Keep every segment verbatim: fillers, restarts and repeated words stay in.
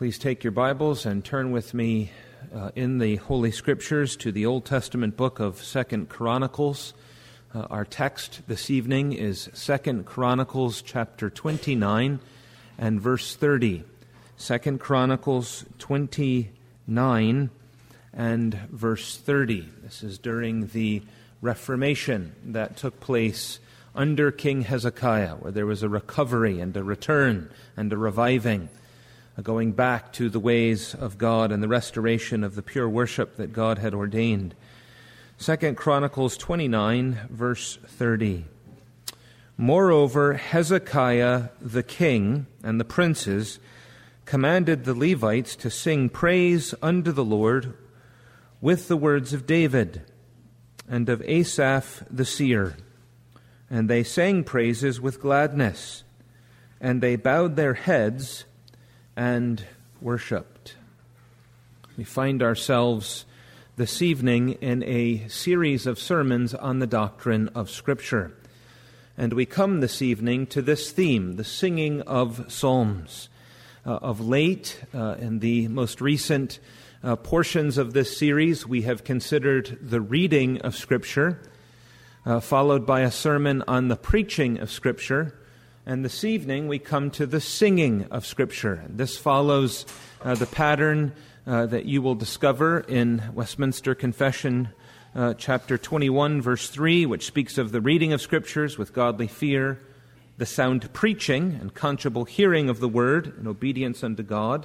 Please take your Bibles and turn with me uh, in the Holy Scriptures to the Old Testament book of Second Chronicles. Uh, our text this evening is Second Chronicles chapter twenty-nine and verse thirty. Second Chronicles twenty-nine and verse thirty. This is during the Reformation that took place under King Hezekiah, where there was a recovery and a return and a reviving, going back to the ways of God and the restoration of the pure worship that God had ordained. Second Chronicles twenty-nine, verse thirty. Moreover, Hezekiah the king and the princes commanded the Levites to sing praise unto the Lord with the words of David and of Asaph the seer. And they sang praises with gladness, and they bowed their heads and worshipped. We find ourselves this evening in a series of sermons on the doctrine of Scripture. And we come this evening to this theme, the singing of psalms. Uh, of late, uh, in the most recent uh, portions of this series, we have considered the reading of Scripture, uh, followed by a sermon on the preaching of Scripture. And this evening we come to the singing of Scripture. This follows uh, the pattern uh, that you will discover in Westminster Confession, uh, chapter twenty-one, verse three, which speaks of the reading of Scriptures with godly fear, the sound preaching and conscible hearing of the Word in obedience unto God,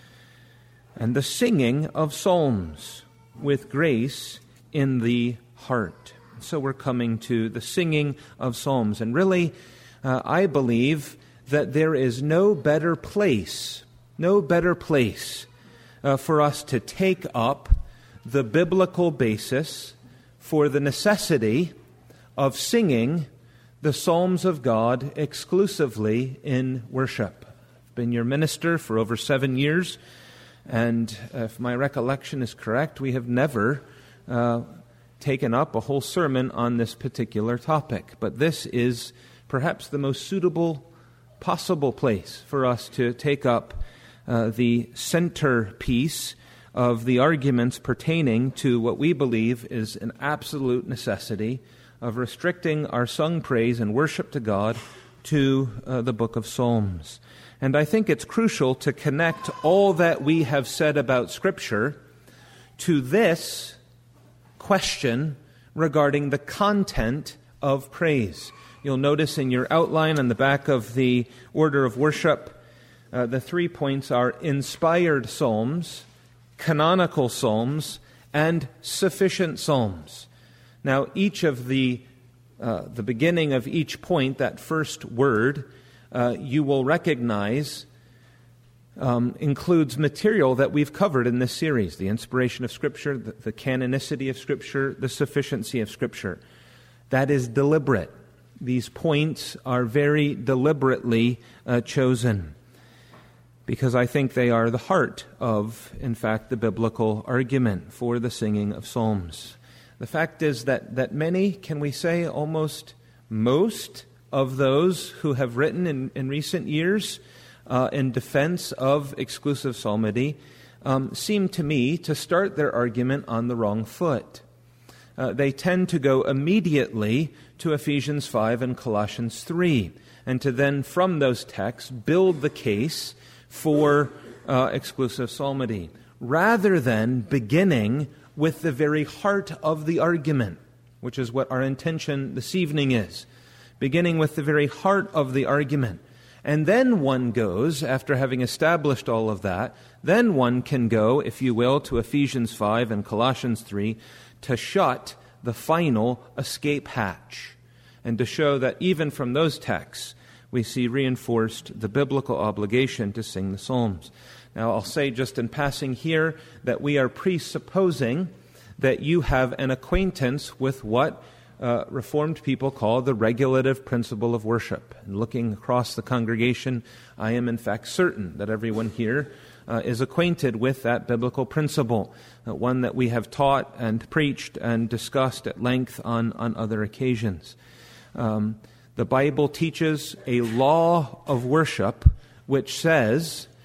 and the singing of psalms with grace in the heart. So we're coming to the singing of psalms. And really, Uh, I believe that there is no better place, no better place uh, for us to take up the biblical basis for the necessity of singing the psalms of God exclusively in worship. I've been your minister for over seven years, and if my recollection is correct, we have never uh, taken up a whole sermon on this particular topic. But this is perhaps the most suitable possible place for us to take up uh, the centerpiece of the arguments pertaining to what we believe is an absolute necessity of restricting our sung praise and worship to God to uh, the book of Psalms. And I think it's crucial to connect all that we have said about Scripture to this question regarding the content of praise. You'll notice in your outline on the back of the order of worship, uh, the three points are inspired psalms, canonical psalms, and sufficient psalms. Now, each of the uh, the beginning of each point, that first word, uh, you will recognize um, includes material that we've covered in this series: the inspiration of Scripture, the, the canonicity of Scripture, the sufficiency of Scripture. That is deliberate. These points are very deliberately uh, chosen because I think they are the heart of, in fact, the biblical argument for the singing of psalms. The fact is that, that many, can we say almost most of those who have written in, in recent years uh, in defense of exclusive psalmody um, seem to me to start their argument on the wrong foot. Uh, they tend to go immediately to Ephesians five and Colossians three, and to then, from those texts, build the case for uh, exclusive psalmody, rather than beginning with the very heart of the argument, which is what our intention this evening is, beginning with the very heart of the argument. And then one goes, after having established all of that, then one can go, if you will, to Ephesians five and Colossians three, to shut the final escape hatch, and to show that even from those texts we see reinforced the biblical obligation to sing the psalms. Now, I'll say just in passing here that we are presupposing that you have an acquaintance with what uh, Reformed people call the regulative principle of worship. And looking across the congregation, I am in fact certain that everyone here Uh, is acquainted with that biblical principle, uh, one that we have taught and preached and discussed at length on, on other occasions. Um, the Bible teaches a law of worship which says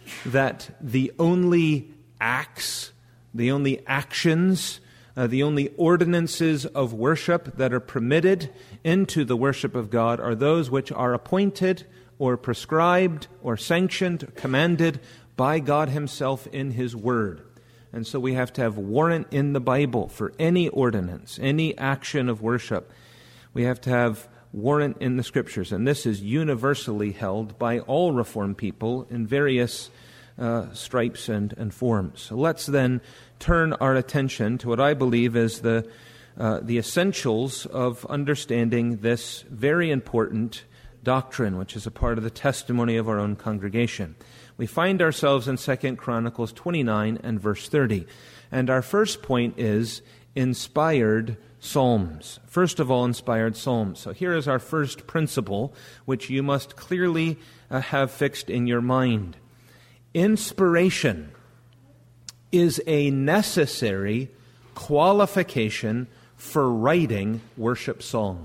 that the only acts, the only actions, uh, the only ordinances of worship that are permitted into the worship of God are those which are appointed or prescribed or sanctioned, commanded by God himself in his word. And so we have to have warrant in the Bible for any ordinance, any action of worship. We have to have warrant in the Scriptures, and this is universally held by all Reformed people in various uh, stripes and, and forms. So let's then turn our attention to what I believe is the uh, the essentials of understanding this very important doctrine, which is a part of the testimony of our own congregation. We find ourselves in Second Chronicles twenty-nine and verse thirty, and our first point is inspired psalms. First of all, inspired psalms. So here is our first principle, which you must clearly uh, have fixed in your mind. Inspiration is a necessary qualification for writing worship song.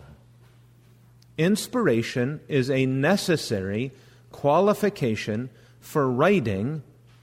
Inspiration is a necessary qualification for writing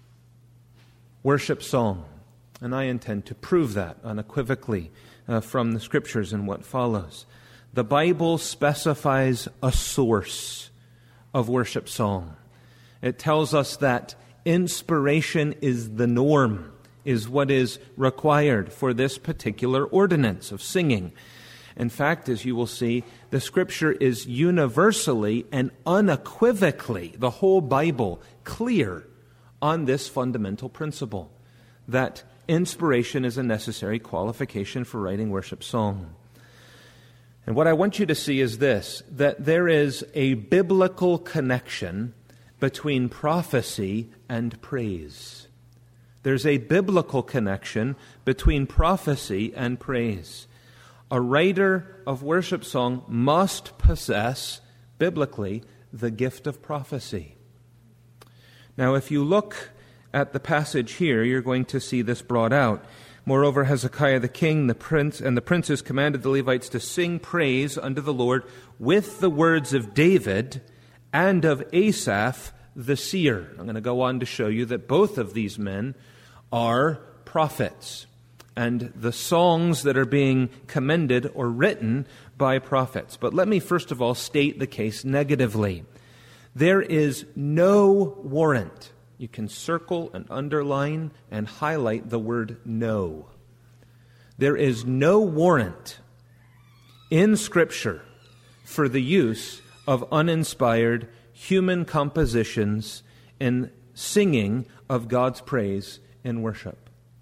worship song. And I intend to prove that unequivocally uh, from the Scriptures and what follows. The Bible specifies a source of worship song. It tells us that inspiration is the norm, is what is required for this particular ordinance of singing. In fact, as you will see, the Scripture is universally and unequivocally, the whole Bible, clear on this fundamental principle, that inspiration is a necessary qualification for writing worship song. And what I want you to see is this, that there is a biblical connection between prophecy and praise. There's a biblical connection between prophecy and praise. A writer of worship song must possess, biblically, the gift of prophecy. Now, if you look at the passage here, you're going to see this brought out. Moreover, Hezekiah the king, the prince, and the princes commanded the Levites to sing praise unto the Lord with the words of David and of Asaph the seer. I'm going to go on to show you that both of these men are prophets, and the songs that are being commended or written by prophets. But let me first of all state the case negatively. There is no warrant. You can circle and underline and highlight the word no. There is no warrant in Scripture for the use of uninspired human compositions in singing of God's praise in worship.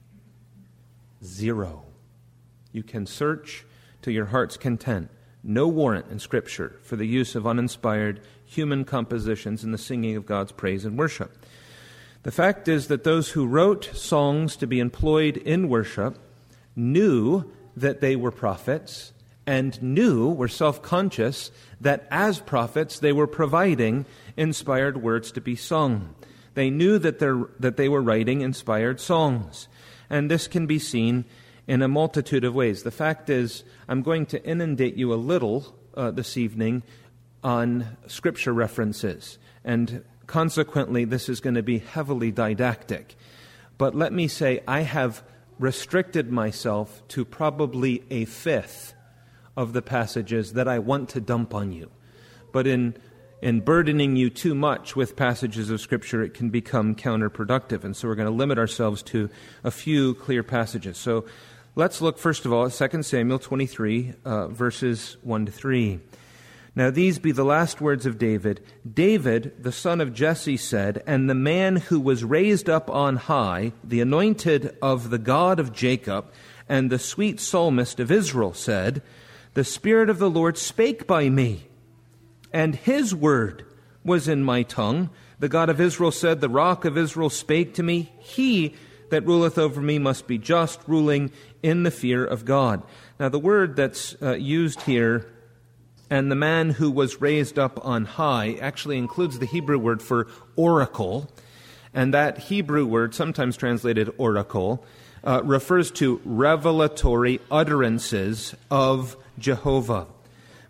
Zero. You can search to your heart's content. No warrant in Scripture for the use of uninspired human compositions in the singing of God's praise and worship. The fact is that those who wrote songs to be employed in worship knew that they were prophets and knew, were self-conscious, that as prophets they were providing inspired words to be sung. They knew that, that they were writing inspired songs. And this can be seen in a multitude of ways. The fact is, I'm going to inundate you a little uh, this evening on Scripture references. And consequently, this is going to be heavily didactic. But let me say, I have restricted myself to probably a fifth of the passages that I want to dump on you. But in in burdening you too much with passages of Scripture, it can become counterproductive. And so we're going to limit ourselves to a few clear passages. So let's look first of all at Second Samuel twenty-three, uh, verses one to three. Now these be the last words of David. David, the son of Jesse, said, and the man who was raised up on high, the anointed of the God of Jacob, and the sweet psalmist of Israel, said, the Spirit of the Lord spake by me, and his word was in my tongue. The God of Israel said, the rock of Israel spake to me. He that ruleth over me must be just, ruling in the fear of God. Now the word that's uh, used here, and the man who was raised up on high, actually includes the Hebrew word for oracle. And that Hebrew word, sometimes translated oracle, uh, refers to revelatory utterances of Jehovah.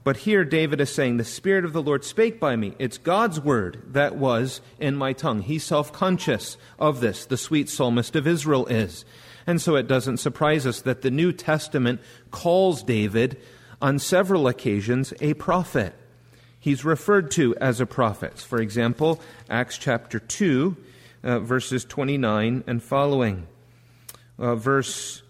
But here David is saying, the Spirit of the Lord spake by me. It's God's word that was in my tongue. He's self-conscious of this, the sweet psalmist of Israel is. And so it doesn't surprise us that the New Testament calls David on several occasions a prophet. He's referred to as a prophet. For example, Acts chapter two, uh, verses twenty-nine and following. Uh, verse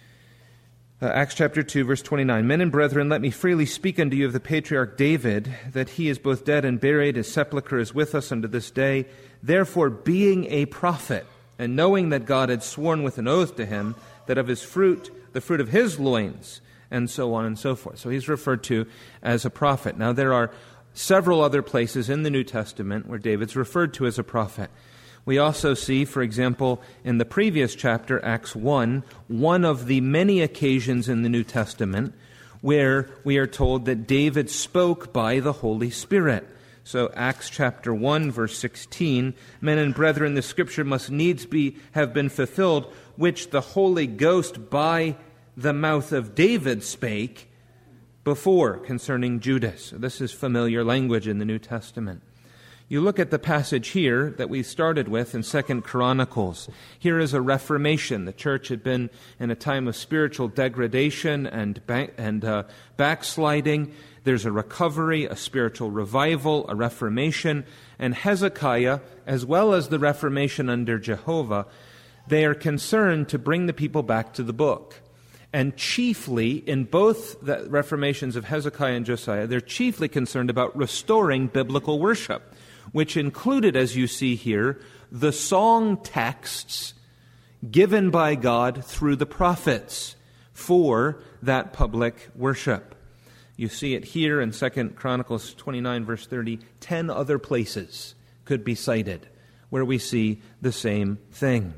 uh, Acts chapter two, verse twenty-nine. Men and brethren, let me freely speak unto you of the patriarch David, that he is both dead and buried, his sepulchre is with us unto this day. Therefore, being a prophet, and knowing that God had sworn with an oath to him, that of his fruit, the fruit of his loins, and so on and so forth. So he's referred to as a prophet. Now there are several other places in the New Testament where David's referred to as a prophet. We also see, for example, in the previous chapter, Acts one, one of the many occasions in the New Testament where we are told that David spoke by the Holy Spirit. So Acts chapter one, verse sixteen, men and brethren, the scripture must needs be have been fulfilled, which the Holy Ghost by the mouth of David spake before concerning Judas. So this is familiar language in the New Testament. You look at the passage here that we started with in Second Chronicles. Here is a reformation. The church had been in a time of spiritual degradation and back, and uh, backsliding. There's a recovery, a spiritual revival, a reformation. And Hezekiah, as well as the reformation under Jehovah, they are concerned to bring the people back to the book. And chiefly, in both the reformations of Hezekiah and Josiah, they're chiefly concerned about restoring biblical worship, which included, as you see here, the song texts given by God through the prophets for that public worship. You see it here in Second Chronicles twenty-nine, verse thirty. Ten other places could be cited where we see the same thing.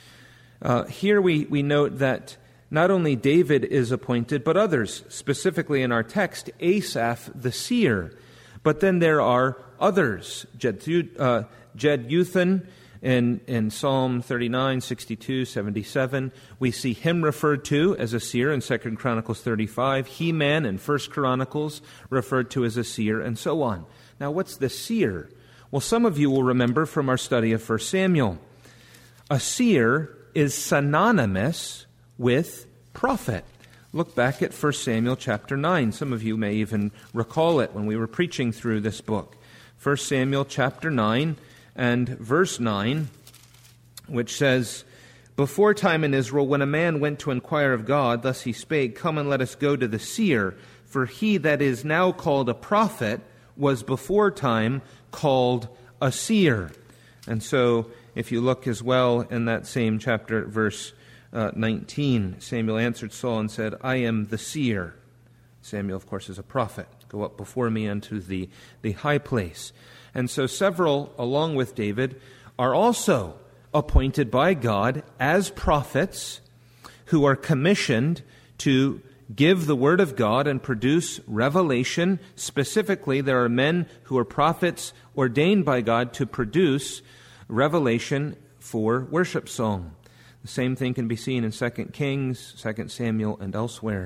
Uh, here we, we note that not only David is appointed, but others, specifically in our text, Asaph the seer. But then there are others, Jed, uh, Jeduthun in, in Psalm thirty-nine, sixty-two, seventy-seven. We see him referred to as a seer in Second Chronicles thirty-five. Heman in First Chronicles referred to as a seer, and so on. Now, what's the seer? Well, some of you will remember from our study of First Samuel. A seer is synonymous with prophet. Look back at First Samuel chapter nine. Some of you may even recall it when we were preaching through this book. First Samuel chapter nine and verse nine, which says, Before time in Israel, when a man went to inquire of God, thus he spake, Come and let us go to the seer, for he that is now called a prophet was before time called a seer. And so, if you look as well in that same chapter, verse Uh, nineteen, Samuel answered Saul and said, I am the seer. Samuel, of course, is a prophet. Go up before me unto the, the high place. And so several, along with David, are also appointed by God as prophets who are commissioned to give the word of God and produce revelation. Specifically, there are men who are prophets ordained by God to produce revelation for worship song. The same thing can be seen in Second Kings, Second Samuel, and elsewhere.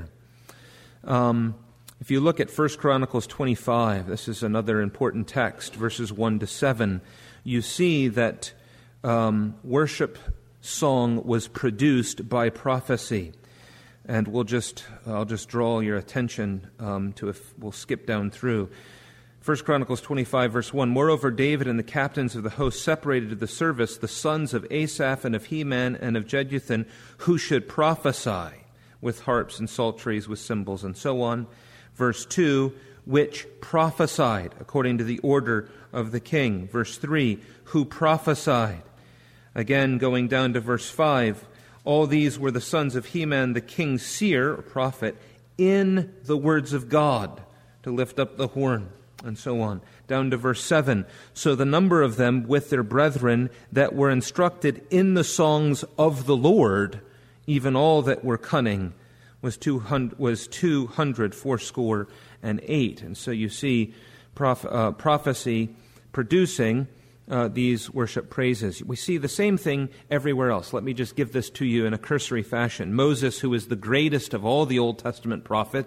Um, if you look at First Chronicles twenty-five, this is another important text, verses one to seven, you see that um, worship song was produced by prophecy. And we'll just, I'll just draw your attention um, to, if we'll skip down through. First Chronicles twenty-five, verse one, Moreover, David and the captains of the host separated to the service the sons of Asaph and of Heman and of Jeduthun, who should prophesy with harps and psalteries, with cymbals, and so on. Verse two, which prophesied according to the order of the king. Verse three, who prophesied. Again, going down to verse five, all these were the sons of Heman, the king's seer, or prophet, in the words of God, to lift up the horn. And so on. Down to verse seven. So the number of them with their brethren that were instructed in the songs of the Lord, even all that were cunning, was two hundred, was two hundred fourscore and eight. And so you see proph- uh, prophecy producing uh, these worship praises. We see the same thing everywhere else. Let me just give this to you in a cursory fashion. Moses, who is the greatest of all the Old Testament prophets,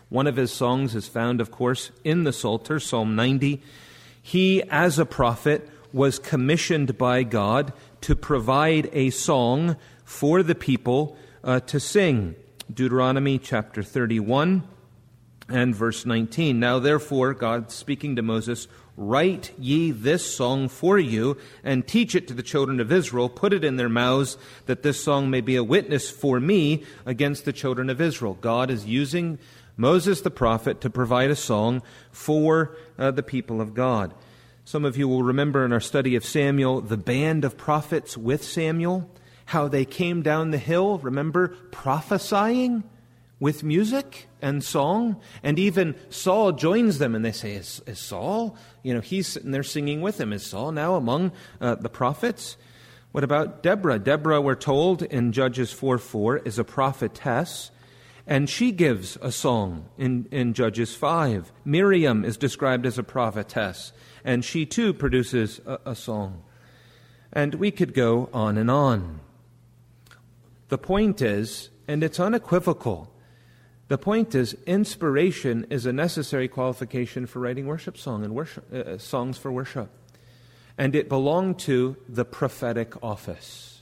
One of his songs is found, of course, in the Psalter, Psalm ninety. He, as a prophet, was commissioned by God to provide a song for the people uh, to sing. Deuteronomy chapter thirty-one and verse nineteen. Now therefore, God speaking to Moses, write ye this song for you, and teach it to the children of Israel. Put it in their mouths, that this song may be a witness for me against the children of Israel. God is using Moses the prophet to provide a song for uh, the people of God. Some of you will remember in our study of Samuel, the band of prophets with Samuel, how they came down the hill, remember, prophesying with music and song. And even Saul joins them, and they say, is, is Saul, you know, he's sitting there singing with him. Is Saul now among uh, the prophets? What about Deborah? Deborah, we're told in Judges four four, is a prophetess, and she gives a song in, in Judges five. Miriam is described as a prophetess, and she too produces a, a song. And we could go on and on. The point is, and it's unequivocal, the point is, inspiration is a necessary qualification for writing worship song and worship uh, songs for worship. And it belonged to the prophetic office.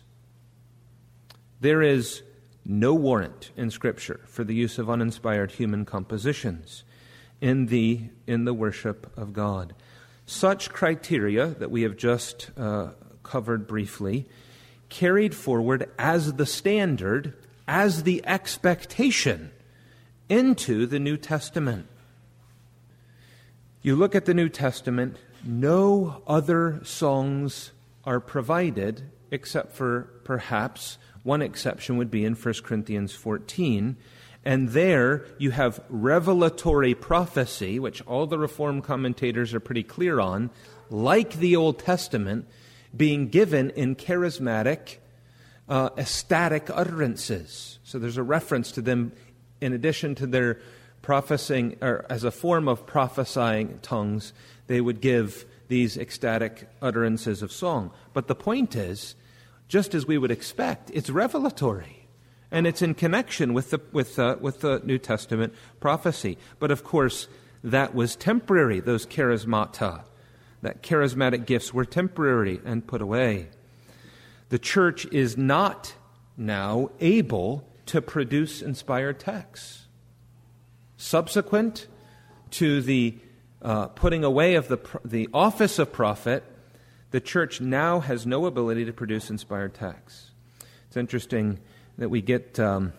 There is no warrant in Scripture for the use of uninspired human compositions in the, in the worship of God. Such criteria that we have just uh, covered briefly, carried forward as the standard, as the expectation into the New Testament. You look at the New Testament, no other songs are provided except for perhaps one exception would be in First Corinthians fourteen. And there you have revelatory prophecy, which all the Reformed commentators are pretty clear on, like the Old Testament, being given in charismatic, uh, ecstatic utterances. So there's a reference to them in addition to their prophesying, or as a form of prophesying tongues, they would give these ecstatic utterances of song. But the point is, just as we would expect, it's revelatory, and it's in connection with the with uh, with the New Testament prophecy. But of course, that was temporary. Those charismata, that charismatic gifts, were temporary and put away. The church is not now able to produce inspired texts. Subsequent to the uh, putting away of the the office of prophet, the church now has no ability to produce inspired texts. It's interesting that we get um,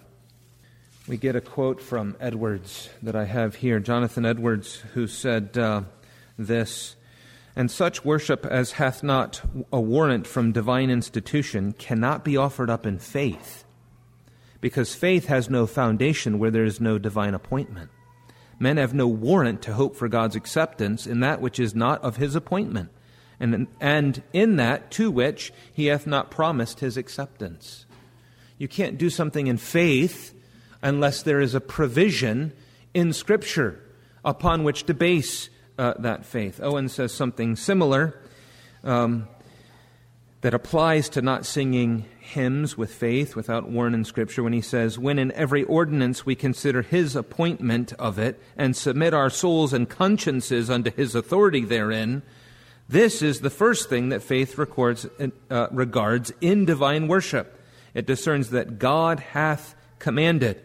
we get a quote from Edwards that I have here, Jonathan Edwards, who said uh, this: "And such worship as hath not a warrant from divine institution cannot be offered up in faith, because faith has no foundation where there is no divine appointment. Men have no warrant to hope for God's acceptance in that which is not of his appointment, and, and in that to which he hath not promised his acceptance." You can't do something in faith unless there is a provision in Scripture upon which to base uh, that faith. Owen says something similar um, that applies to not singing hymns with faith without warrant in Scripture when he says, "When in every ordinance we consider his appointment of it and submit our souls and consciences unto his authority therein, this is the first thing that faith records, uh, regards in divine worship. It discerns that God hath commanded,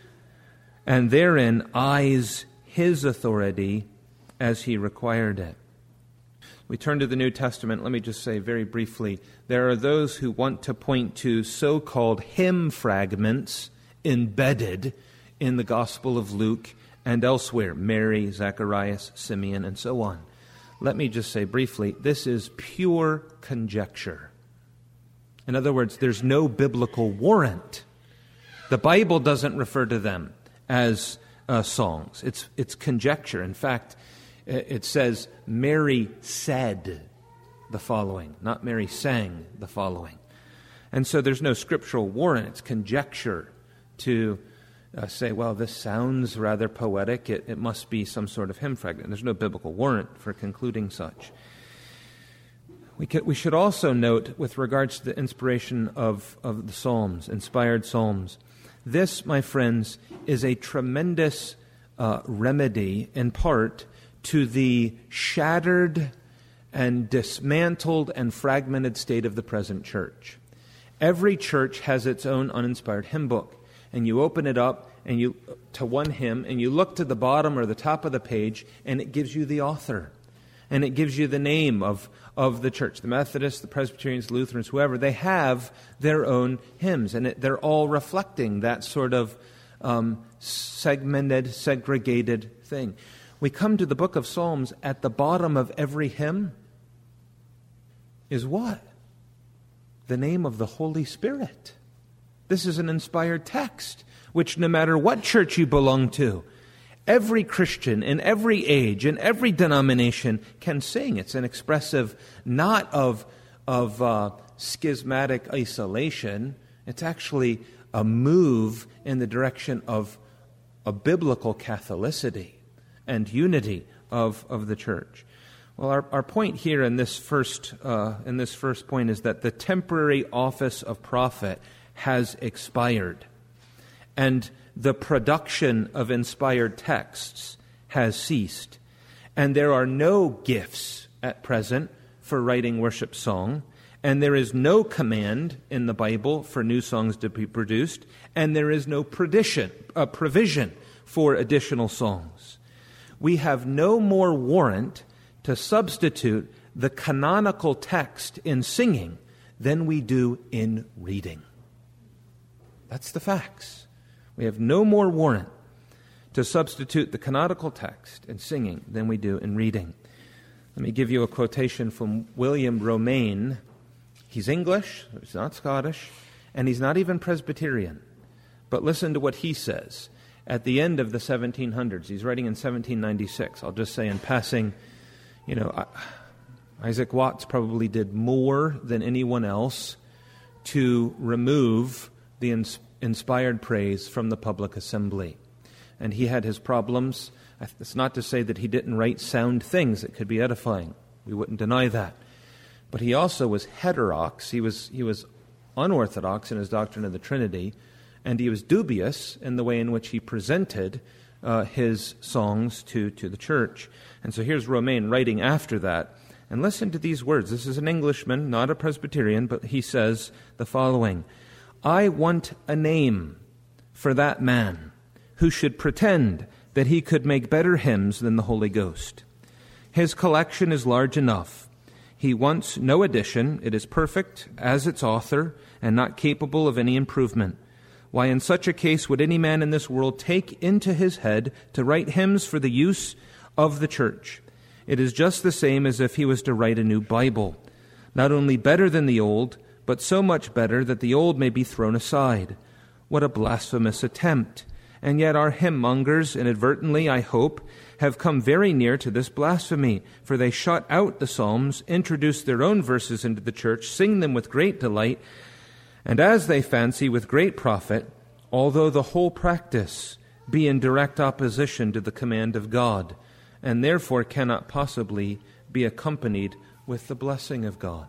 and therein eyes his authority as he required it." We turn to the New Testament. Let me just say very briefly, there are those who want to point to so-called hymn fragments embedded in the Gospel of Luke and elsewhere, Mary, Zacharias, Simeon, and so on. Let me just say briefly, this is pure conjecture. In other words, there's no biblical warrant. The Bible doesn't refer to them as uh, songs. It's it's conjecture. In fact, it says Mary said the following, not Mary sang the following. And so there's no scriptural warrant. It's conjecture to uh, say, well, this sounds rather poetic. It, it must be some sort of hymn fragment. There's no biblical warrant for concluding such. We could, we should also note, with regards to the inspiration of, of the Psalms, inspired Psalms, this, my friends, is a tremendous uh, remedy, in part, to the shattered and dismantled and fragmented state of the present church. Every church has its own uninspired hymn book, and you open it up and you to one hymn, and you look to the bottom or the top of the page, and it gives you the author, and it gives you the name of, of the church. The Methodists, the Presbyterians, Lutherans, whoever, they have their own hymns, and it, they're all reflecting that sort of um, segmented, segregated thing. We come to the book of Psalms, at the bottom of every hymn is what? The name of the Holy Spirit. This is an inspired text, which no matter what church you belong to, every Christian in every age, in every denomination can sing. It's an expressive not of, of uh, schismatic isolation. It's actually a move in the direction of a biblical Catholicity and unity of, of the church. Well, our, our point here in this first uh, in this first point is that the temporary office of prophet has expired, and the production of inspired texts has ceased, and there are no gifts at present for writing worship song, and there is no command in the Bible for new songs to be produced, and there is no provision, uh, provision for additional songs. We have no more warrant to substitute the canonical text in singing than we do in reading. That's the facts. We have no more warrant to substitute the canonical text in singing than we do in reading. Let me give you a quotation from William Romaine. He's English, he's not Scottish, and he's not even Presbyterian. But listen to what he says at the end of the seventeen hundreds. He's writing in seventeen ninety-six. I'll just say in passing, you know, Isaac Watts probably did more than anyone else to remove the ins- inspired praise from the public assembly. And he had his problems. It's not to say that he didn't write sound things that could be edifying. We wouldn't deny that. But he also was heterodox. He was, he was unorthodox in his doctrine of the Trinity, and he was dubious in the way in which he presented uh, his songs to, to the church. And so here's Romaine writing after that. And listen to these words. This is an Englishman, not a Presbyterian, but he says the following: I want a name for that man who should pretend that he could make better hymns than the Holy Ghost. His collection is large enough. He wants no addition. It is perfect as its author and not capable of any improvement. Why, in such a case, would any man in this world take into his head to write hymns for the use of the church? It is just the same as if he was to write a new Bible, not only better than the old, but so much better that the old may be thrown aside. What a blasphemous attempt! And yet our hymn mongers, inadvertently, I hope, have come very near to this blasphemy, for they shut out the Psalms, introduce their own verses into the church, sing them with great delight, and as they fancy, with great profit, although the whole practice be in direct opposition to the command of God, and therefore cannot possibly be accompanied with the blessing of God.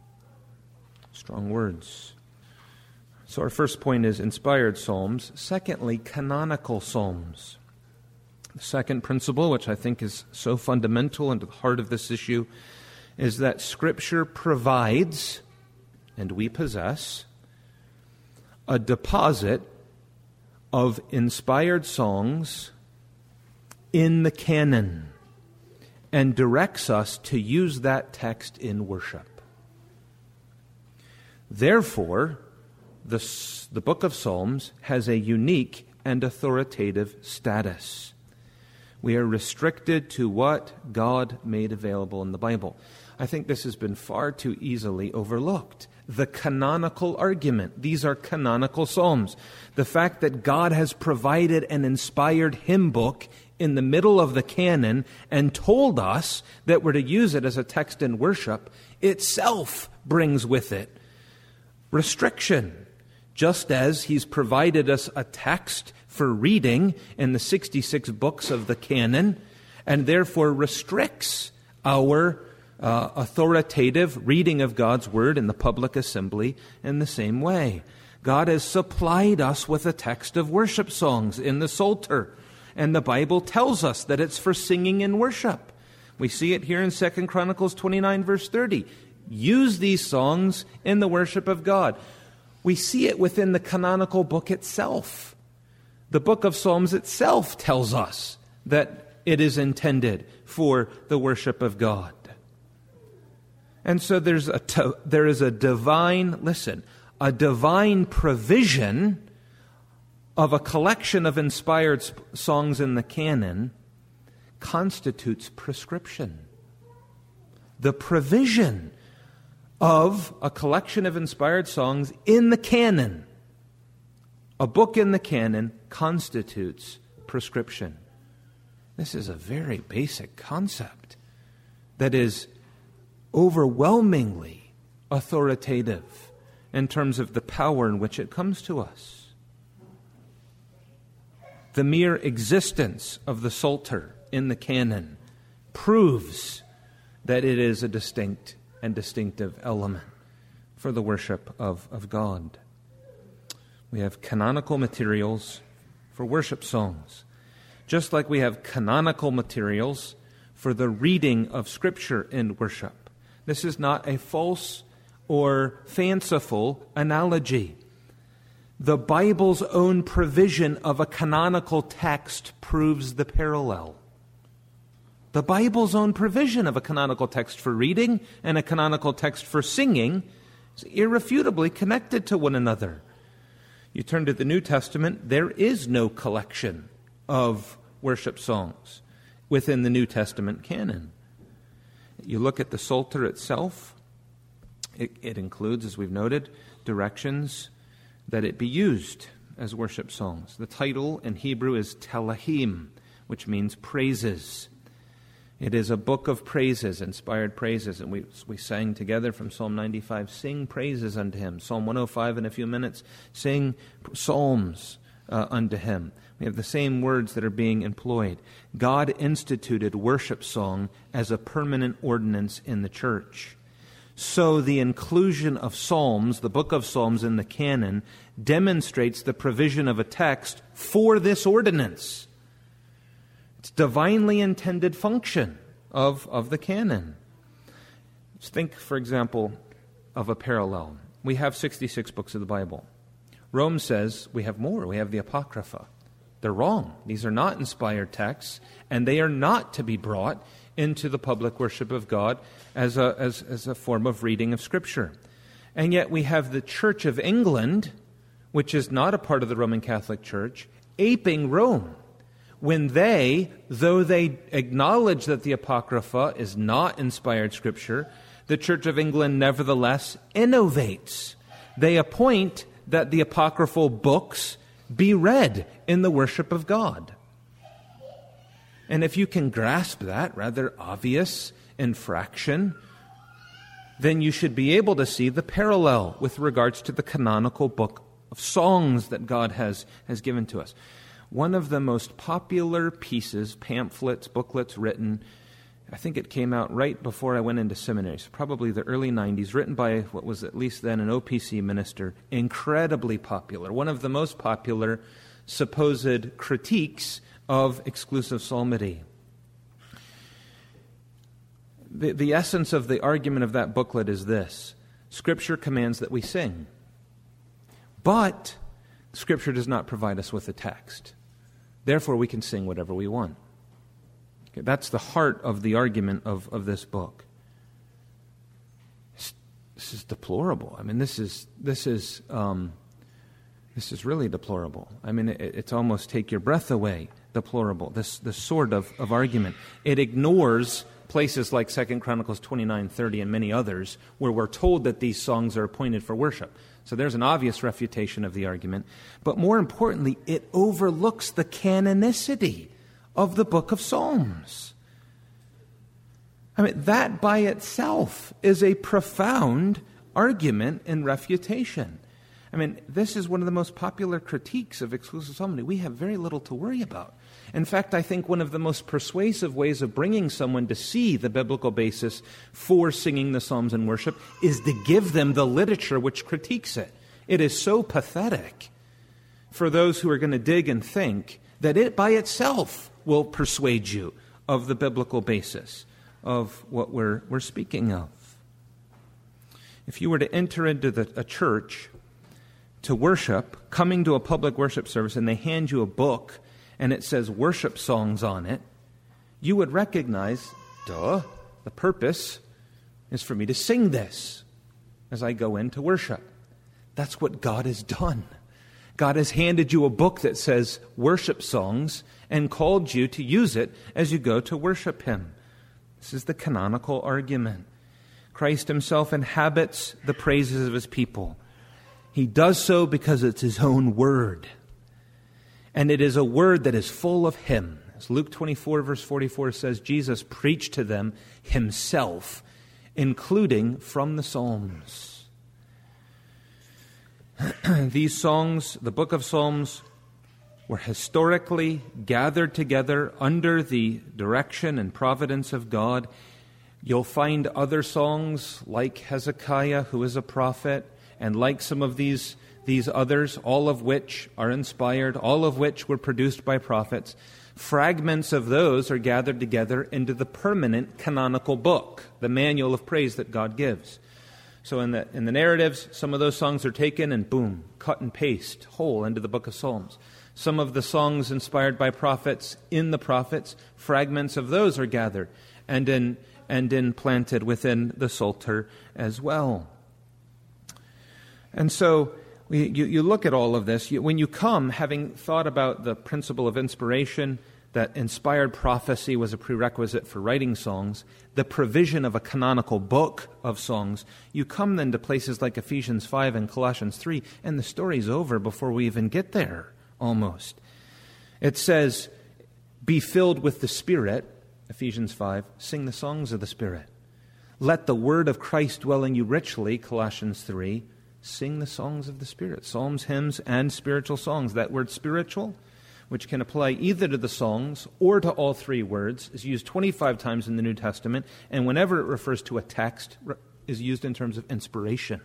Strong words. So our first point is inspired psalms. Secondly, canonical psalms. The second principle, which I think is so fundamental and at the heart of this issue, is that Scripture provides, and we possess, a deposit of inspired songs in the canon and directs us to use that text in worship. Therefore, the, the book of Psalms has a unique and authoritative status. We are restricted to what God made available in the Bible. I think this has been far too easily overlooked. The canonical argument. These are canonical psalms. The fact that God has provided an inspired hymn book in the middle of the canon and told us that we're to use it as a text in worship itself brings with it restriction. Just as He's provided us a text for reading in the sixty-six books of the canon, and therefore restricts our uh, authoritative reading of God's Word in the public assembly in the same way. God has supplied us with a text of worship songs in the Psalter, And the Bible tells us that it's for singing and worship. We see it here in Second Chronicles twenty-nine, verse thirty. Use these songs in the worship of God. We see it within the canonical book itself. The book of Psalms itself tells us that it is intended for the worship of God. And so there's a to, there is a divine, listen, a divine provision of a collection of inspired sp- songs in the canon constitutes prescription. The provision of a collection of inspired songs in the canon, a book in the canon, constitutes prescription. This is a very basic concept that is overwhelmingly authoritative in terms of the power in which it comes to us. The mere existence of the Psalter in the canon proves that it is a distinct and distinctive element for the worship of, of God. We have canonical materials for worship songs, just like we have canonical materials for the reading of Scripture in worship. This is not a false or fanciful analogy. The Bible's own provision of a canonical text proves the parallel. The Bible's own provision of a canonical text for reading and a canonical text for singing is irrefutably connected to one another. You turn to the New Testament, there is no collection of worship songs within the New Testament canon. You look at the Psalter itself, it, it includes, as we've noted, directions that it be used as worship songs. The title in Hebrew is Telahim, which means praises. It is a book of praises, inspired praises, and we we sang together from Psalm ninety-five, sing praises unto Him. Psalm one oh five in a few minutes, sing psalms uh, unto Him. We have the same words that are being employed. God instituted worship song as a permanent ordinance in the church. So the inclusion of Psalms, the book of Psalms in the canon, demonstrates the provision of a text for this ordinance. It's divinely intended function of, of the canon. Let's think, for example, of a parallel. We have sixty-six books of the Bible. Rome says we have more. We have the Apocrypha. They're wrong. These are not inspired texts, and they are not to be brought into the public worship of God as a, as, as a form of reading of Scripture. And yet we have the Church of England, which is not a part of the Roman Catholic Church, aping Rome, when they, though they acknowledge that the Apocrypha is not inspired Scripture, the Church of England nevertheless innovates. They appoint that the apocryphal books be read in the worship of God. And if you can grasp that rather obvious infraction, then you should be able to see the parallel with regards to the canonical book of songs that God has, has given to us. One of the most popular pieces, pamphlets, booklets written, I think it came out right before I went into seminary, so probably the early nineties, written by what was at least then an O P C minister, incredibly popular. One of the most popular supposed critiques of exclusive psalmody. The, the essence of the argument of that booklet is this: Scripture commands that we sing, but Scripture does not provide us with a text. Therefore, we can sing whatever we want. Okay, that's the heart of the argument of, of this book. This, this is deplorable. I mean, this is this is um, this is really deplorable. I mean, it, it's almost take your breath away. Deplorable. This this sort of, of argument. It ignores places like Second Chronicles twenty-nine thirty and many others where we're told that these songs are appointed for worship. So there's an obvious refutation of the argument. But more importantly, it overlooks the canonicity of the book of Psalms. I mean, that by itself is a profound argument in refutation. I mean, this is one of the most popular critiques of exclusive psalmody. We have very little to worry about. In fact, I think one of the most persuasive ways of bringing someone to see the biblical basis for singing the Psalms in worship is to give them the literature which critiques it. It is so pathetic for those who are going to dig and think that it by itself will persuade you of the biblical basis of what we're, we're speaking of. If you were to enter into the, a church to worship, coming to a public worship service, and they hand you a book and it says worship songs on it, you would recognize, duh, the purpose is for me to sing this as I go into worship. That's what God has done. God has handed you a book that says worship songs and called you to use it as you go to worship Him. This is the canonical argument. Christ Himself inhabits the praises of His people. He does so because it's His own word. And it is a word that is full of Him. As Luke twenty-four, verse forty-four says, Jesus preached to them Himself, including from the Psalms. These songs, the book of Psalms, were historically gathered together under the direction and providence of God. You'll find other songs like Hezekiah, who is a prophet, and like some of these, these others, all of which are inspired, all of which were produced by prophets. Fragments of those are gathered together into the permanent canonical book, the manual of praise that God gives. So in the in the narratives, some of those songs are taken and boom, cut and paste whole into the book of Psalms. Some of the songs inspired by prophets in the prophets, fragments of those are gathered and in and in planted within the Psalter as well. And so we, you, you look at all of this. You, when you come, having thought about the principle of inspiration, that inspired prophecy was a prerequisite for writing songs, the provision of a canonical book of songs, you come then to places like Ephesians five and Colossians three, and the story's over before we even get there, almost. It says, be filled with the Spirit, Ephesians five, sing the songs of the Spirit. Let the word of Christ dwell in you richly, Colossians three, sing the songs of the Spirit, psalms, hymns, and spiritual songs. That word spiritual, which can apply either to the songs or to all three words, is used twenty-five times in the New Testament, and whenever it refers to a text, is used in terms of inspiration.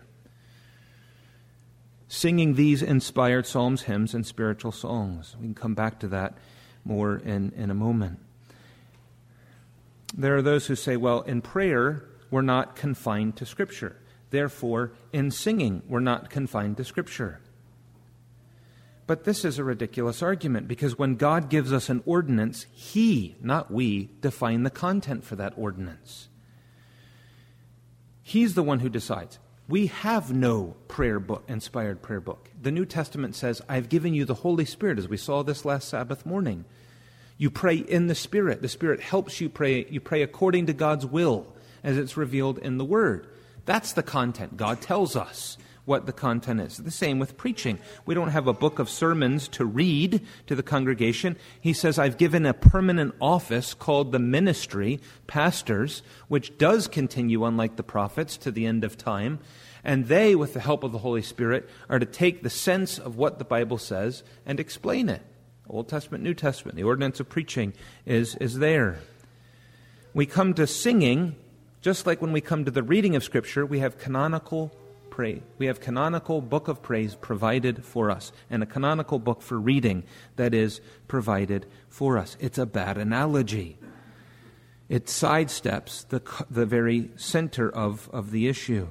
Singing these inspired psalms, hymns, and spiritual songs. We can come back to that more in, in a moment. There are those who say, well, in prayer, we're not confined to Scripture. Therefore, in singing, we're not confined to Scripture. But this is a ridiculous argument, because when God gives us an ordinance, He, not we, define the content for that ordinance. He's the one who decides. We have no prayer book, inspired prayer book. The New Testament says, I've given you the Holy Spirit, as we saw this last Sabbath morning. You pray in the Spirit. The Spirit helps you pray. You pray according to God's will, as it's revealed in the Word. That's the content. God tells us what the content is. The same with preaching. We don't have a book of sermons to read to the congregation. He says, I've given a permanent office called the ministry, pastors, which does continue, unlike the prophets, to the end of time. And they, with the help of the Holy Spirit, are to take the sense of what the Bible says and explain it. Old Testament, New Testament. The ordinance of preaching is, is there. We come to singing, just like when we come to the reading of Scripture, we have canonical praise. We have canonical book of praise provided for us, and a canonical book for reading that is provided for us. It's a bad analogy. It sidesteps the, the very center of, of the issue.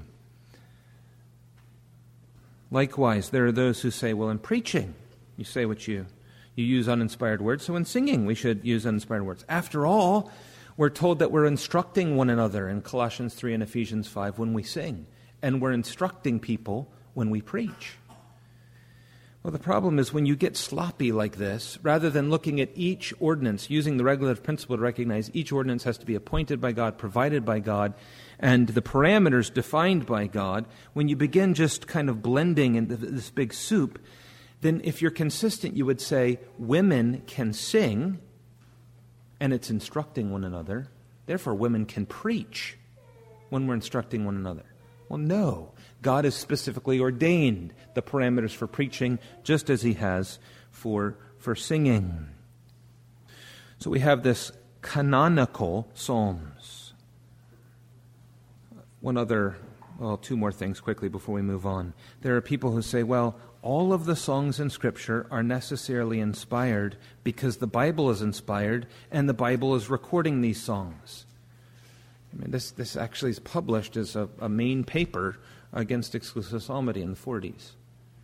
Likewise, there are those who say, well, in preaching, you say what you, you use uninspired words, so in singing we should use uninspired words. After all, we're told that we're instructing one another in Colossians three and Ephesians five when we sing, and we're instructing people when we preach. Well, the problem is when you get sloppy like this, rather than looking at each ordinance, using the regulative principle to recognize each ordinance has to be appointed by God, provided by God, and the parameters defined by God, when you begin just kind of blending into this big soup, then if you're consistent, you would say women can sing, and it's instructing one another. Therefore, women can preach when we're instructing one another. Well, no. God has specifically ordained the parameters for preaching, just as He has for, for singing. So we have this canonical psalms. One other well, two more things quickly before we move on. There are people who say, well, all of the songs in Scripture are necessarily inspired because the Bible is inspired and the Bible is recording these songs. I mean, this, this actually is published as a, a main paper against exclusive psalmody in the forties.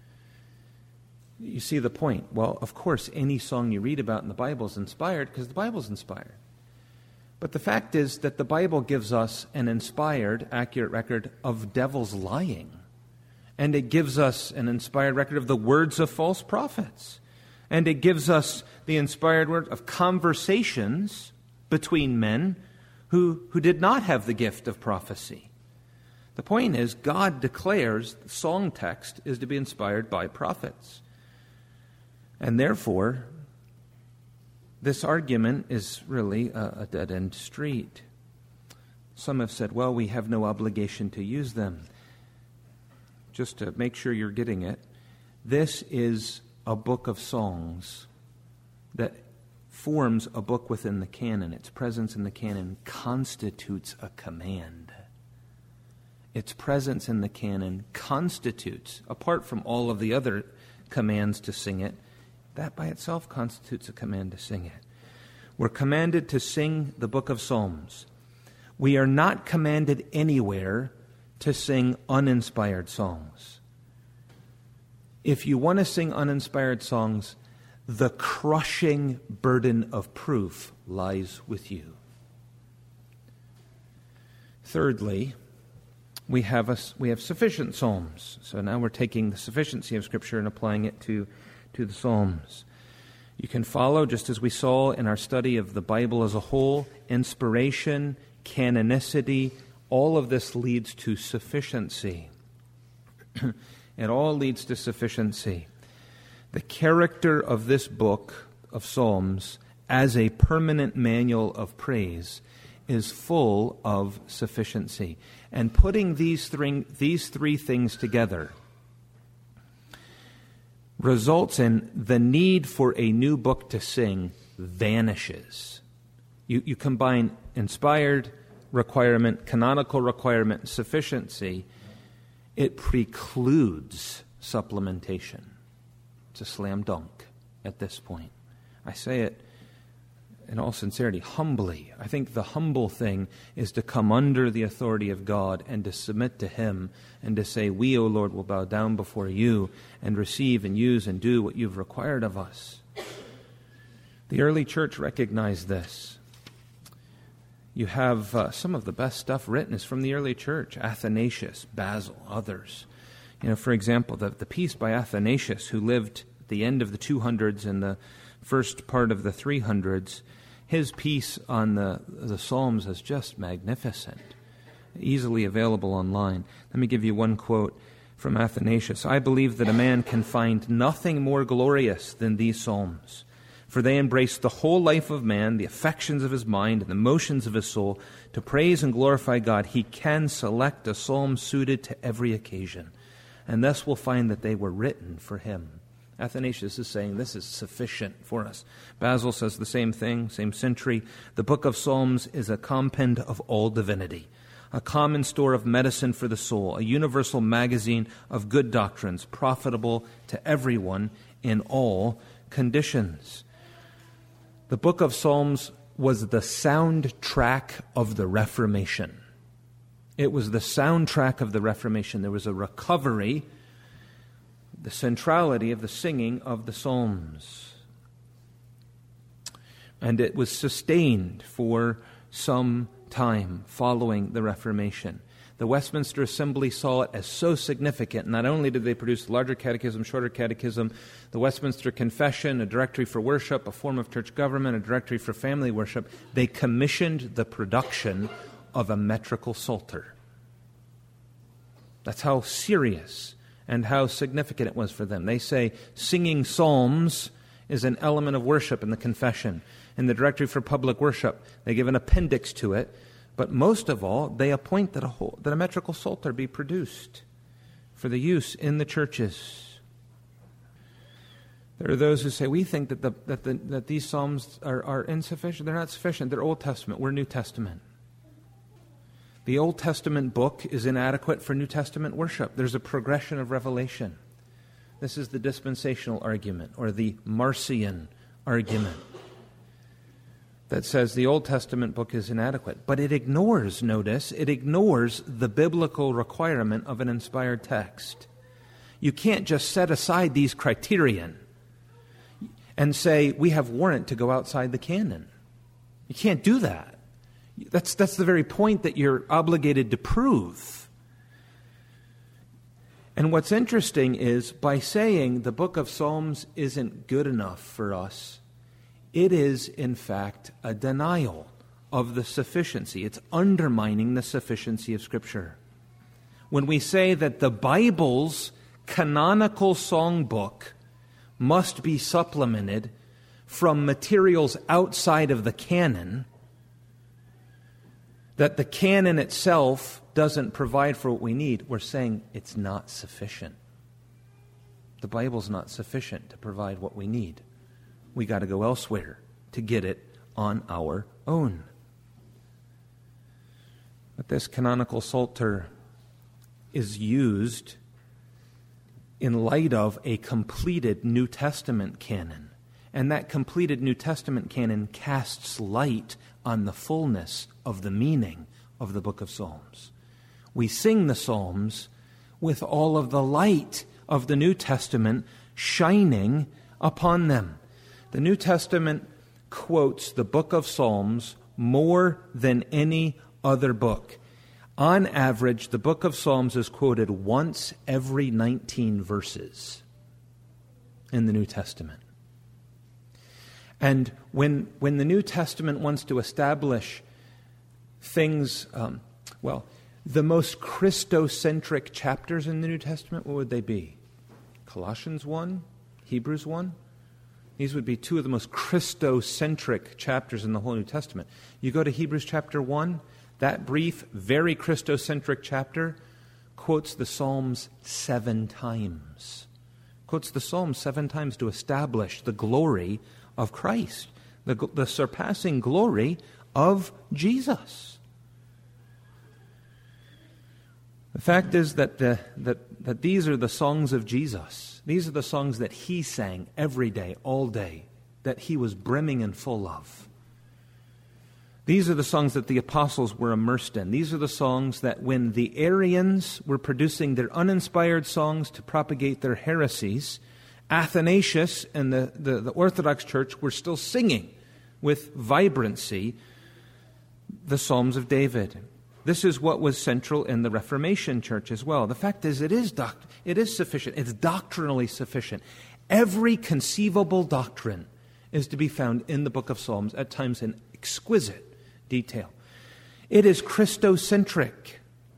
You see the point. Well, of course, any song you read about in the Bible is inspired because the Bible is inspired. But the fact is that the Bible gives us an inspired, accurate record of devils lying. And it gives us an inspired record of the words of false prophets. And it gives us the inspired word of conversations between men who, who did not have the gift of prophecy. The point is, God declares the song text is to be inspired by prophets. And therefore, this argument is really a, a dead-end street. Some have said, well, we have no obligation to use them. Just to make sure you're getting it, this is a book of songs that forms a book within the canon. Its presence in the canon constitutes a command. Its presence in the canon constitutes, apart from all of the other commands to sing it, that by itself constitutes a command to sing it. We're commanded to sing the book of Psalms. We are not commanded anywhere to sing uninspired songs. If you want to sing uninspired songs, the crushing burden of proof lies with you. Thirdly, we have a, we have sufficient psalms. So now we're taking the sufficiency of Scripture and applying it to, to the Psalms. You can follow, just as we saw in our study of the Bible as a whole, inspiration, canonicity, all of this leads to sufficiency. It all leads to sufficiency. The character of this book of Psalms as a permanent manual of praise is full of sufficiency. And putting these three, these three things together results in the need for a new book to sing vanishes. You, you combine inspired requirement, canonical requirement, sufficiency, it precludes supplementation. It's a slam dunk at this point. I say it in all sincerity, humbly. I think the humble thing is to come under the authority of God and to submit to Him and to say, we, O Lord, will bow down before you and receive and use and do what you've required of us. The early church recognized this. You have uh, some of the best stuff written is from the early church. Athanasius, Basil, others. You know, for example, the, the piece by Athanasius, who lived at the end of the two hundreds and the first part of the three hundreds, his piece on the, the Psalms is just magnificent, easily available online. Let me give you one quote from Athanasius. I believe that a man can find nothing more glorious than these Psalms, for they embrace the whole life of man, the affections of his mind, and the motions of his soul. To praise and glorify God, he can select a psalm suited to every occasion. And thus we'll find that they were written for him. Athanasius is saying this is sufficient for us. Basil says the same thing, same century. The book of Psalms is a compend of all divinity, a common store of medicine for the soul, a universal magazine of good doctrines, profitable to everyone in all conditions. The book of Psalms was the soundtrack of the Reformation. It was the soundtrack of the Reformation. There was a recovery, the centrality of the singing of the Psalms. And it was sustained for some time following the Reformation. The Westminster Assembly saw it as so significant. Not only did they produce the larger catechism, shorter catechism, the Westminster Confession, a directory for worship, a form of church government, a directory for family worship, they commissioned the production of a metrical psalter. That's how serious and how significant it was for them. They say singing psalms is an element of worship in the confession. In the directory for public worship, they give an appendix to it. But most of all, they appoint that a, whole, that a metrical psalter be produced for the use in the churches. There are those who say, we think that the, that, the, that these psalms are, are insufficient. They're not sufficient. They're Old Testament. We're New Testament. The Old Testament book is inadequate for New Testament worship. There's a progression of revelation. This is the dispensational argument, or the Marcion argument, that says the Old Testament book is inadequate. But it ignores, notice, it ignores the biblical requirement of an inspired text. You can't just set aside these criterion and say, we have warrant to go outside the canon. You can't do that. That's, that's the very point that you're obligated to prove. And what's interesting is, by saying the book of Psalms isn't good enough for us, it is, in fact, a denial of the sufficiency. It's undermining the sufficiency of Scripture. When we say that the Bible's canonical songbook must be supplemented from materials outside of the canon, that the canon itself doesn't provide for what we need, we're saying it's not sufficient. The Bible's not sufficient to provide what we need. We got to go elsewhere to get it on our own. But this canonical psalter is used in light of a completed New Testament canon. And that completed New Testament canon casts light on the fullness of the meaning of the book of Psalms. We sing the Psalms with all of the light of the New Testament shining upon them. The New Testament quotes the book of Psalms more than any other book. On average, the book of Psalms is quoted once every nineteen verses in the New Testament. And when, when the New Testament wants to establish things, um, well, the most Christocentric chapters in the New Testament, what would they be? Colossians one? Hebrews one? These would be two of the most Christocentric chapters in the whole New Testament. You go to Hebrews chapter one, that brief, very Christocentric chapter quotes the Psalms seven times. Quotes the Psalms seven times to establish the glory of Christ, the, the surpassing glory of Jesus. The fact is that, the, that, that these are the songs of Jesus. These are the songs that he sang every day, all day, that he was brimming and full of. These are the songs that the apostles were immersed in. These are the songs that when the Arians were producing their uninspired songs to propagate their heresies, Athanasius and the, the, the Orthodox Church were still singing with vibrancy the Psalms of David. This is what was central in the Reformation Church as well. The fact is, it is doc- it is sufficient. It's doctrinally sufficient. Every conceivable doctrine is to be found in the book of Psalms, at times in exquisite detail. It is Christocentric.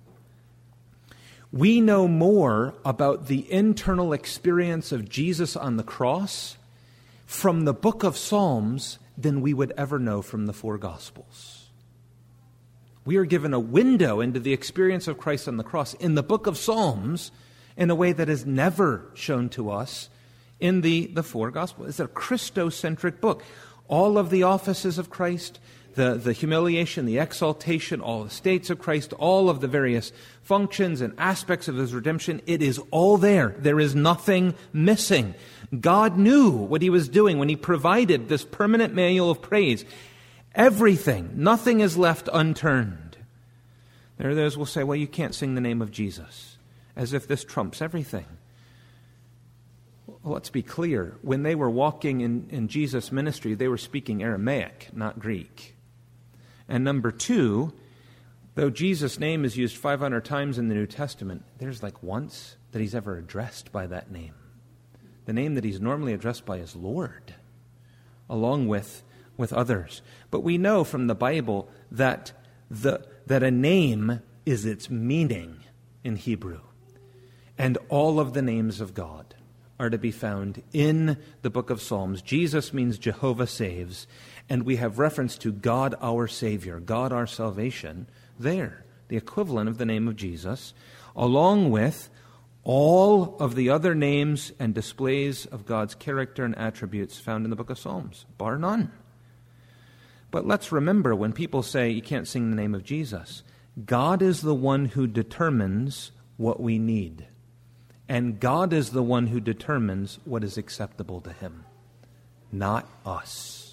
We know more about the internal experience of Jesus on the cross from the book of Psalms than we would ever know from the four Gospels. We are given a window into the experience of Christ on the cross in the book of Psalms in a way that is never shown to us in the, the four Gospels. It's a Christocentric book. All of the offices of Christ, the, the humiliation, the exaltation, all the states of Christ, all of the various functions and aspects of his redemption, it is all there. There is nothing missing. God knew what he was doing when he provided this permanent manual of praise. Everything, nothing is left unturned. There are those who will say, well, you can't sing the name of Jesus, as if this trumps everything. Well, let's be clear. When they were walking in, in Jesus' ministry, they were speaking Aramaic, not Greek. And number two, though Jesus' name is used five hundred times in the New Testament, there's like once that he's ever addressed by that name. The name that he's normally addressed by is Lord, along with, with others. But we know from the Bible that the that a name is its meaning in Hebrew. And all of the names of God are to be found in the book of Psalms. Jesus means Jehovah saves, and we have reference to God our Savior, God our salvation, there, the equivalent of the name of Jesus, along with all of the other names and displays of God's character and attributes found in the book of Psalms, bar none. But let's remember, when people say you can't sing the name of Jesus, God is the one who determines what we need. And God is the one who determines what is acceptable to Him, not us.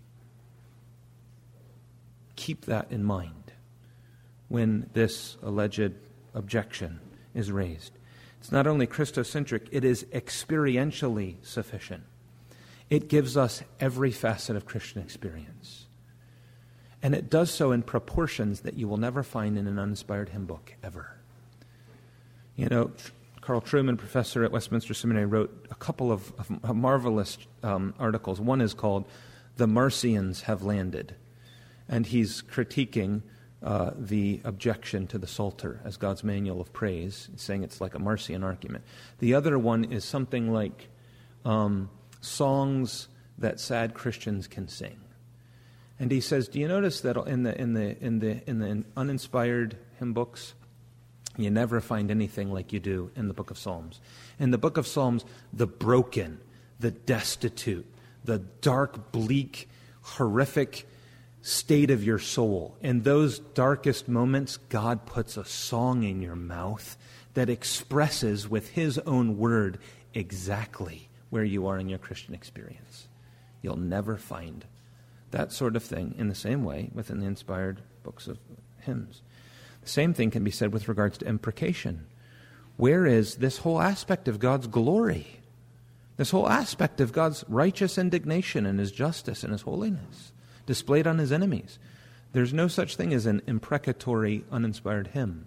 Keep that in mind when this alleged objection is raised. It's not only Christocentric, it is experientially sufficient. It gives us every facet of Christian experience. And it does so in proportions that you will never find in an uninspired hymn book, ever. You know, Carl Trueman, professor at Westminster Seminary, wrote a couple of, of marvelous um, articles. One is called "The Marcians Have Landed," and he's critiquing uh, the objection to the Psalter as God's manual of praise, saying it's like a Marcion argument. The other one is something like um, songs that sad Christians can sing. And he says, do you notice that in the in the in the in the uninspired hymn books, you never find anything like you do in the book of Psalms. In the book of Psalms, the broken, the destitute, the dark, bleak, horrific state of your soul, in those darkest moments, God puts a song in your mouth that expresses with His own word exactly where you are in your Christian experience. You'll never find that sort of thing in the same way within the inspired books of hymns. The same thing can be said with regards to imprecation. Where is this whole aspect of God's glory? This whole aspect of God's righteous indignation and His justice and His holiness displayed on His enemies. There's no such thing as an imprecatory, uninspired hymn.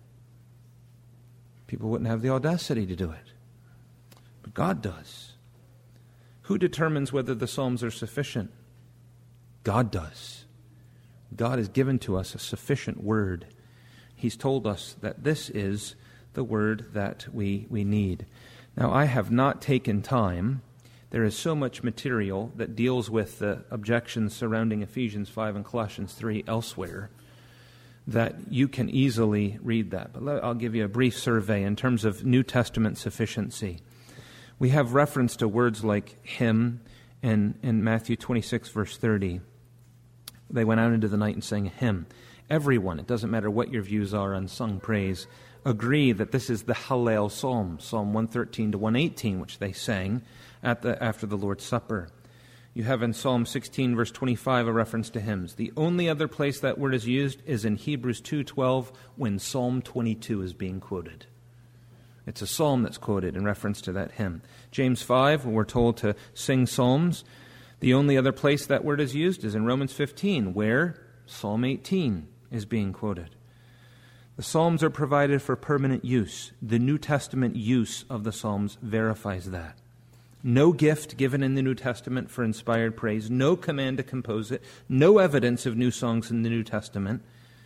People wouldn't have the audacity to do it. But God does. Who determines whether the Psalms are sufficient? God does. God has given to us a sufficient word. He's told us that this is the word that we, we need. Now, I have not taken time. There is so much material that deals with the objections surrounding Ephesians five and Colossians three elsewhere that you can easily read that. But let, I'll give you a brief survey in terms of New Testament sufficiency. We have reference to words like hymn in, in Matthew twenty-six, verse thirty. They went out into the night and sang a hymn. Everyone, it doesn't matter what your views are on sung praise, agree that this is the Hallel Psalm, Psalm one thirteen to one eighteen, which they sang at the, after the Lord's Supper. You have in Psalm sixteen, verse twenty-five, a reference to hymns. The only other place that word is used is in Hebrews two twelve, when Psalm twenty-two is being quoted. It's a psalm that's quoted in reference to that hymn. James five, when we're told to sing psalms, the only other place that word is used is in Romans fifteen, where Psalm eighteen is being quoted. The Psalms are provided for permanent use. The New Testament use of the Psalms verifies that. No gift given in the New Testament for inspired praise, no command to compose it, no evidence of new songs in the New Testament,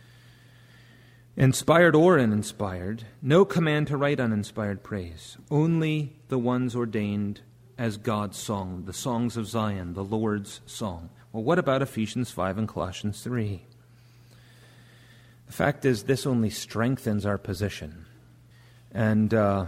inspired or uninspired, no command to write uninspired praise, only the ones ordained as God's song, the songs of Zion, the Lord's song. Well, what about Ephesians five and Colossians three? The fact is, this only strengthens our position. And uh,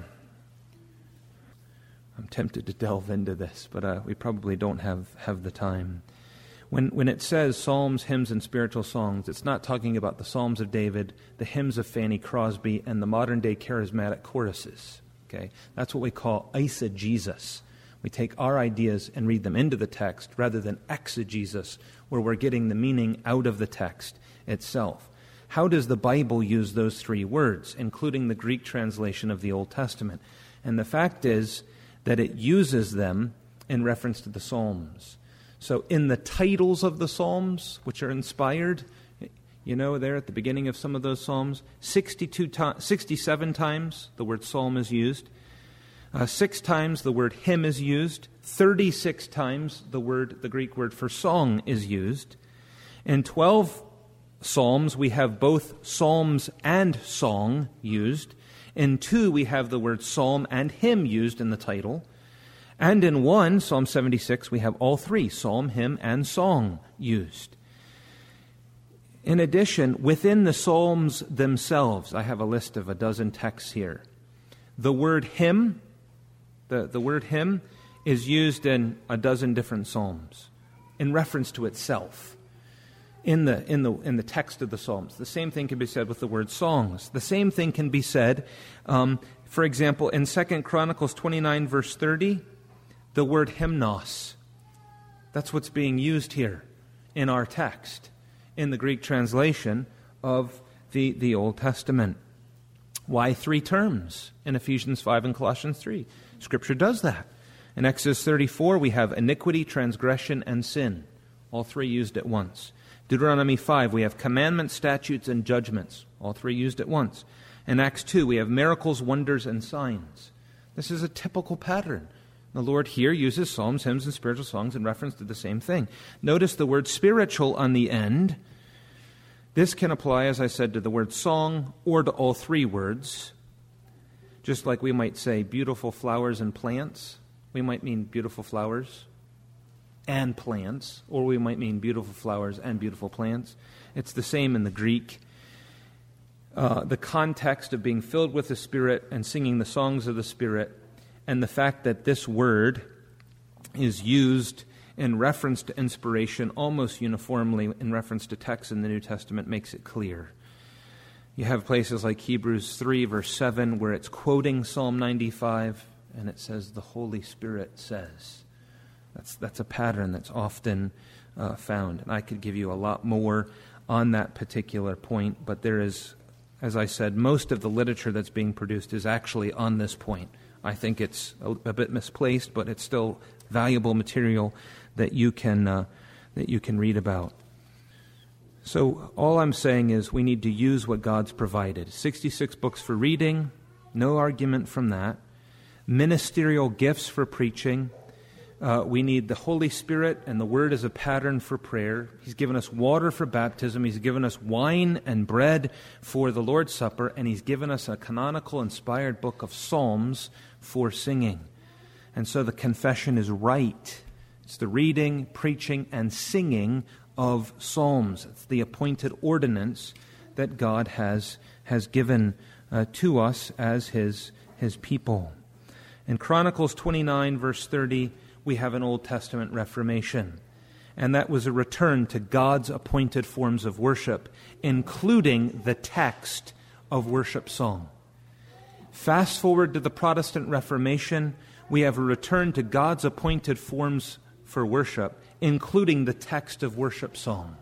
I'm tempted to delve into this, but uh, we probably don't have, have the time. When, when it says psalms, hymns, and spiritual songs, it's not talking about the Psalms of David, the hymns of Fanny Crosby, and the modern-day charismatic choruses. Okay, that's what we call eisegesis. We take our ideas and read them into the text rather than exegesis, where we're getting the meaning out of the text itself. How does the Bible use those three words, including the Greek translation of the Old Testament? And the fact is that it uses them in reference to the Psalms. So in the titles of the Psalms, which are inspired, you know, there at the beginning of some of those Psalms, sixty-two to- sixty-seven times the word psalm is used. Uh, six times the word hymn is used. thirty-six times the word, the Greek word for song is used. In twelve Psalms, we have both psalms and song used. In two, we have the word psalm and hymn used in the title. And in one, Psalm seventy-six, we have all three, psalm, hymn, and song used. In addition, within the Psalms themselves, I have a list of a dozen texts here. The word hymn, the, the word hymn is used in a dozen different Psalms in reference to itself. in the in the in the text of the Psalms. The same thing can be said with the word songs. The same thing can be said, um, for example, in Second Chronicles twenty-nine, verse thirty, the word hymnos. That's what's being used here in our text, in the Greek translation of the, the Old Testament. Why three terms in Ephesians five and Colossians three? Scripture does that. In Exodus thirty-four, we have iniquity, transgression, and sin. All three used at once. Deuteronomy five, we have commandments, statutes, and judgments. All three used at once. In Acts two, we have miracles, wonders, and signs. This is a typical pattern. The Lord here uses psalms, hymns, and spiritual songs in reference to the same thing. Notice the word spiritual on the end. This can apply, as I said, to the word song or to all three words. Just like we might say beautiful flowers and plants, we might mean beautiful flowers and plants, or we might mean beautiful flowers and beautiful plants. It's the same in the Greek. Uh, the context of being filled with the Spirit and singing the songs of the Spirit, and the fact that this word is used in reference to inspiration almost uniformly in reference to texts in the New Testament makes it clear. You have places like Hebrews three, verse seven, where it's quoting Psalm ninety-five, and it says, the Holy Spirit says. That's, that's a pattern that's often uh, found. And I could give you a lot more on that particular point, but there is, as I said, most of the literature that's being produced is actually on this point. I think it's a, a bit misplaced, but it's still valuable material that you can uh, that you can read about. So all I'm saying is we need to use what God's provided. sixty-six books for reading, no argument from that. Ministerial gifts for preaching. Uh, we need the Holy Spirit and the Word as a pattern for prayer. He's given us water for baptism. He's given us wine and bread for the Lord's Supper. And He's given us a canonical, inspired book of Psalms for singing. And so the confession is right. It's the reading, preaching, and singing of Psalms. It's the appointed ordinance that God has, has given uh, to us as His, His people. In Chronicles twenty-nine, verse thirty, we have an Old Testament reformation. And that was a return to God's appointed forms of worship, including the text of worship song. Fast forward to the Protestant Reformation, we have a return to God's appointed forms for worship, including the text of worship song.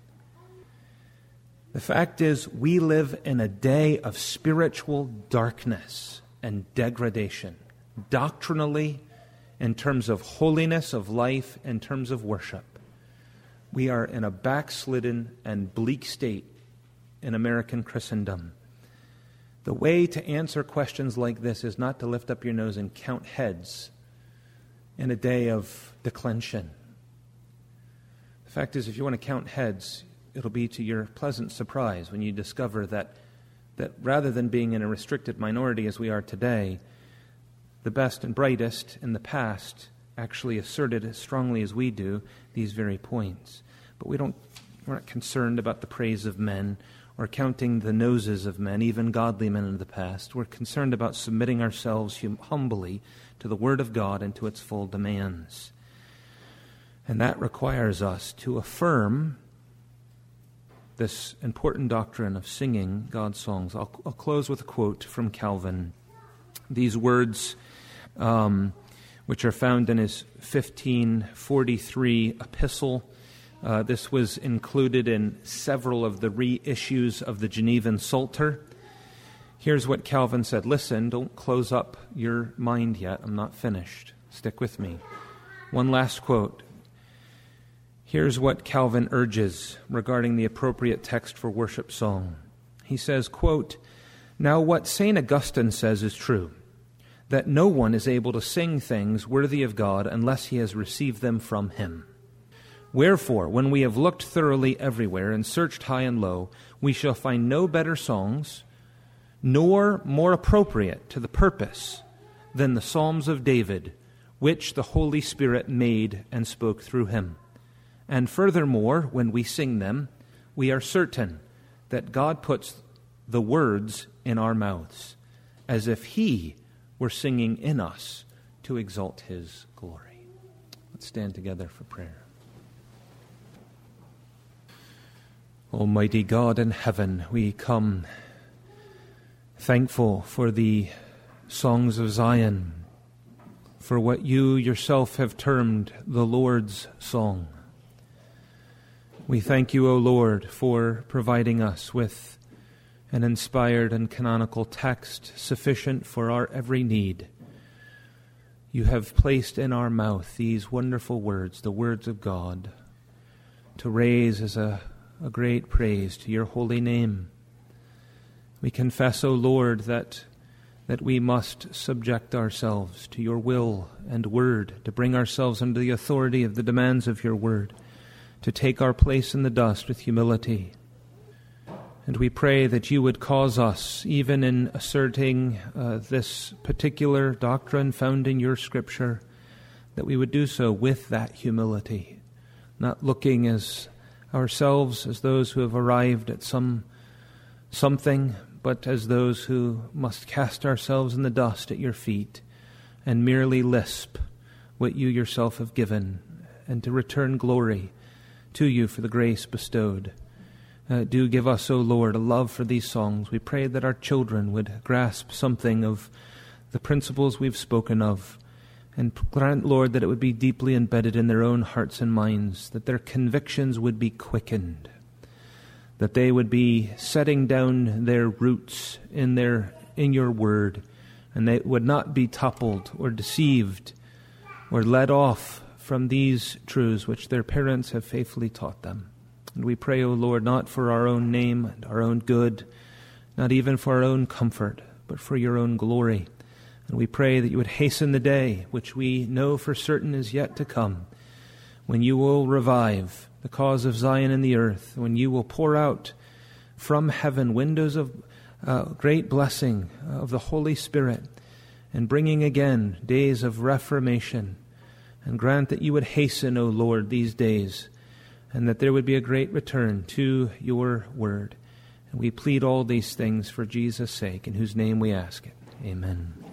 The fact is, we live in a day of spiritual darkness and degradation, doctrinally, in terms of holiness of life, in terms of worship. We are in a backslidden and bleak state in American Christendom. The way to answer questions like this is not to lift up your nose and count heads in a day of declension. The fact is, if you want to count heads, it'll be to your pleasant surprise when you discover that, that rather than being in a restricted minority as we are today, the best and brightest in the past actually asserted as strongly as we do these very points. But we don't, we're not concerned about the praise of men or counting the noses of men, even godly men in the past. We're concerned about submitting ourselves hum- humbly to the Word of God and to its full demands. And that requires us to affirm this important doctrine of singing God's songs. I'll, I'll close with a quote from Calvin. These words, um, which are found in his fifteen forty-three epistle. Uh, this was included in several of the reissues of the Genevan Psalter. Here's what Calvin said. Listen, don't close up your mind yet. I'm not finished. Stick with me. One last quote. Here's what Calvin urges regarding the appropriate text for worship song. He says, quote, "Now what Saint Augustine says is true, that no one is able to sing things worthy of God unless he has received them from Him. Wherefore, when we have looked thoroughly everywhere and searched high and low, we shall find no better songs, nor more appropriate to the purpose than the Psalms of David, which the Holy Spirit made and spoke through him. And furthermore, when we sing them, we are certain that God puts the words in our mouths, as if He were singing in us to exalt His glory." Let's stand together for prayer. Almighty God in heaven, we come thankful for the songs of Zion, for what you yourself have termed the Lord's song. We thank you, O Lord, for providing us with an inspired and canonical text sufficient for our every need. You have placed in our mouth these wonderful words, the words of God, to raise as a, a great praise to your holy name. We confess, O Lord, that, that we must subject ourselves to your will and word, to bring ourselves under the authority of the demands of your word, to take our place in the dust with humility. And we pray that you would cause us, even in asserting uh, this particular doctrine found in your Scripture, that we would do so with that humility, not looking as ourselves as those who have arrived at some something, but as those who must cast ourselves in the dust at your feet and merely lisp what you yourself have given, and to return glory to you for the grace bestowed. Uh, do give us, O Lord, a love for these songs. We pray that our children would grasp something of the principles we've spoken of, and grant, Lord, that it would be deeply embedded in their own hearts and minds, that their convictions would be quickened, that they would be setting down their roots in their in your word, and they would not be toppled or deceived or led off from these truths which their parents have faithfully taught them. And we pray, O Lord, not for our own name and our own good, not even for our own comfort, but for your own glory. And we pray that you would hasten the day, which we know for certain is yet to come, when you will revive the cause of Zion in the earth, when you will pour out from heaven windows of uh, great blessing of the Holy Spirit, and bringing again days of reformation. And grant that you would hasten, O Lord, these days, and that there would be a great return to your word. And we plead all these things for Jesus' sake, in whose name we ask it. Amen.